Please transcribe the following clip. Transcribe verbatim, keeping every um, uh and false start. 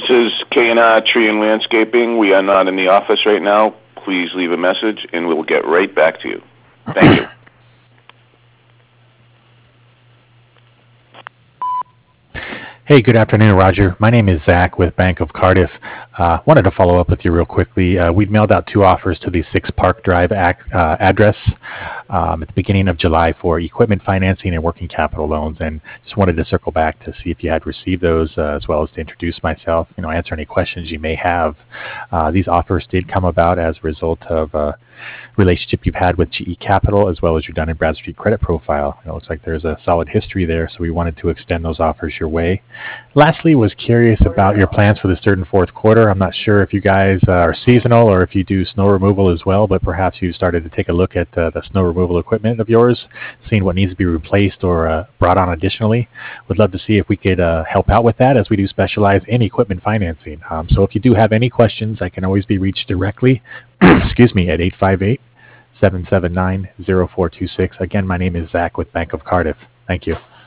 is K and R Tree and Landscaping. We are not in the office right now. Please leave a message, and we will get right back to you. Thank you. Hey, good afternoon, Roger. My name is Zach with Bank of Cardiff. Uh, wanted to follow up with you real quickly. Uh, we'd mailed out two offers to the six Park Drive ac uh, address um, at the beginning of July for equipment financing and working capital loans, and just wanted to circle back to see if you had received those, uh, as well as to introduce myself, you know, answer any questions you may have. Uh, these offers did come about as a result of uh, relationship you've had with G E Capital, as well as your Dun and Bradstreet credit profile. It looks like there's a solid history there, so we wanted to extend those offers your way. Lastly, was curious about your plans for the third and fourth quarter. I'm not sure if you guys uh, are seasonal or if you do snow removal as well, but perhaps you started to take a look at uh, the snow removal equipment of yours, seeing what needs to be replaced or uh, brought on additionally. Would love to see if we could uh, help out with that, as we do specialize in equipment financing. Um, so if you do have any questions, I can always be reached directly, excuse me, at eight five eight, seven seven nine, zero four two six. Again, my name is Zach with Bank of Cardiff. Thank you.